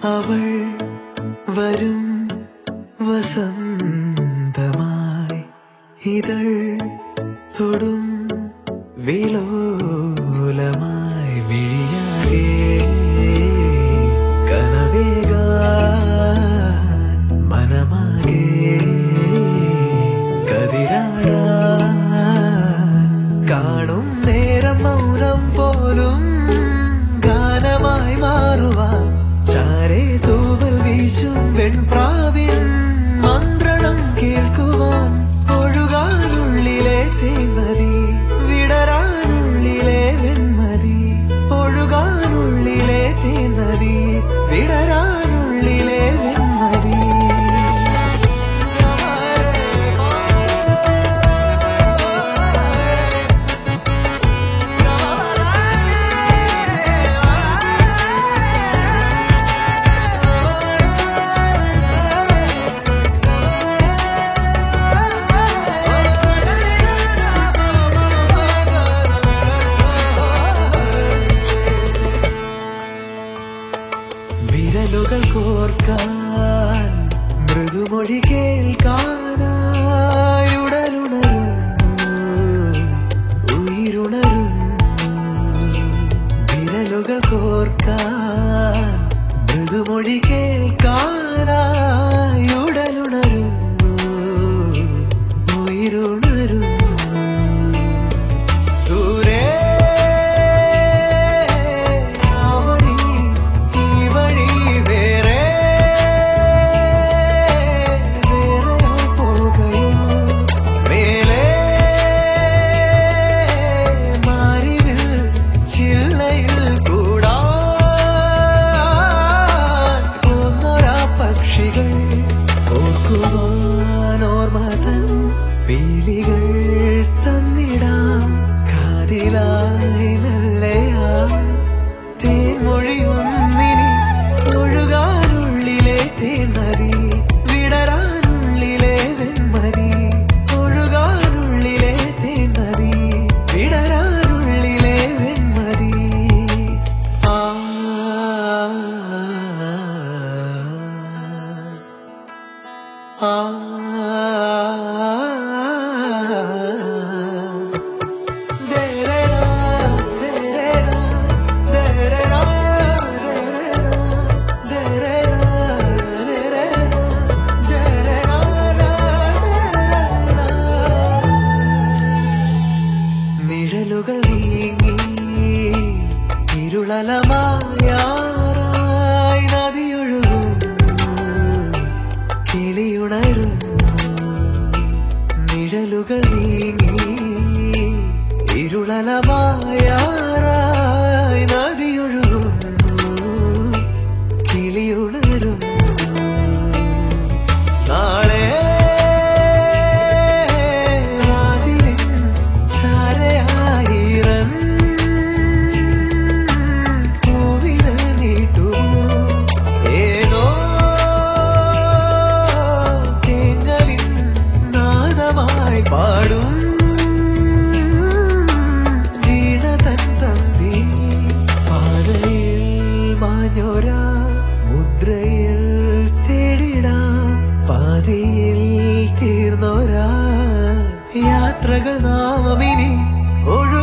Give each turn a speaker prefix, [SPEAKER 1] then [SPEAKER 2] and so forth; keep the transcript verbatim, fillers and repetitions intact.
[SPEAKER 1] അവൾ വരും വസന്തമായി ഇതൾ തൊടും വിലോലമായി മിഴിയാകെ കനവേകാൻ മനമാകെ കതിരാടാൻ കാണും നേരം മൗനം പോലും ഗാനമായി മാറുവാൻ ചാരേ തൂവൽ വീശും വെൺപ്രാവിൻ മന്ത്രണം കേൾക്കുവാൻ ഒഴുകാനുള്ളിലെ തേൻമതി വിടരാനുള്ളിലെ വെൺമതി ഒഴുകാനുള്ളിലെ തേൻമതി വിടരാനുള്ളിലെ വെൺമതി വിരലുകൾ കോർക്കാൻ മൃദുമൊഴി കേൾക്കാനായി ഉടലുണരുന്നു ഉയിരുണരുന്നു വിരലുകൾ കോർക്കാൻ മൃദുമൊഴി കേൾക്കാനായി ഉടലുണരുന്നു ഉയിരുണരുന്നു ദൂരെ പീലികൾ തന്നിടാം കാതിലായി മെല്ലയാ തേൻമൊഴി ഒന്നിനി ഒഴുകാനുള്ളിലെ തേൻമതി വിടരാനുള്ളിലെ വെൺമതി ഒഴുകാനുള്ളിലെ തേൻമതി വിടരാനുള്ളിലെ വെൺമതി ആ ആ നിഴലുകൾ നീങ്ങി ഇരുളലമായാറായി നദിയൊഴുകുന്നു കിളിയുണരുന്നു നിഴലുകൾ നീങ്ങി ഇരുളലമായാറായി നദിയൊഴുകുന്നു കിളിയുണരുന്നു നാളെ പാടും വീണതൻ തന്തി പാതയിൽ മാഞ്ഞോരാ മുദ്രയിൽ തേടിടാം പാതയിൽ തീർന്നോരാ യാത്രകൾ നാമിനി ഒഴു